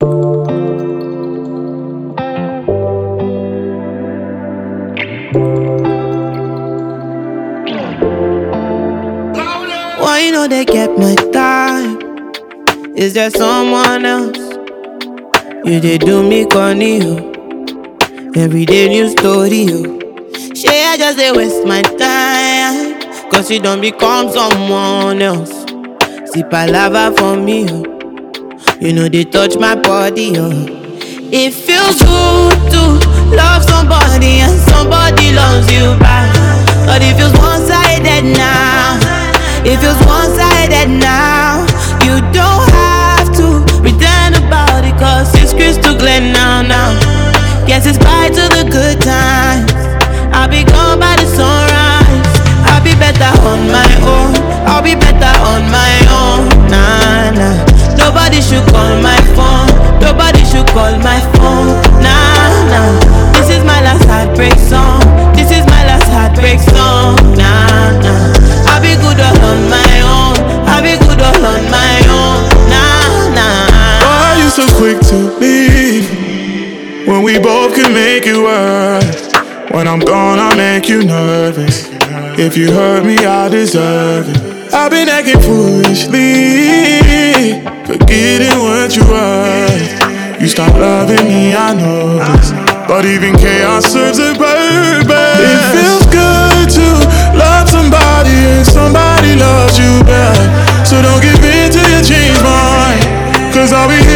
Why you know they kept my time? Is there someone else? You did do me corny, yo. Every day new story, yo. Shey I just dey waste my time, cause you don't become someone else. See palava for me, yo. You know they touch my body, yo. It feels good to love somebody and somebody loves you back. But it feels one-sided now. It feels one-sided now. You don't have to pretend about it, cause it's crystal clear now. Guess it's bye to the good times. I'll be gone by the sunrise. I'll be better on my own. I'll be better on my own. Nah. Nobody should call my phone. Nobody should call my phone. Nah. This is my last heartbreak song. This is my last heartbreak song. Nah. I'll be good all on my own. I'll be good all on my own. Nah. Why are you so quick to leave when we both can make it work? When I'm gone, I make you nervous. If you hurt me, I deserve it. I've been acting foolishly, forgetting what you were. You stopped loving me, I know this, but even chaos serves a purpose. It feels good to love somebody and somebody loves you back. So don't give in till you change mine, cause I'll be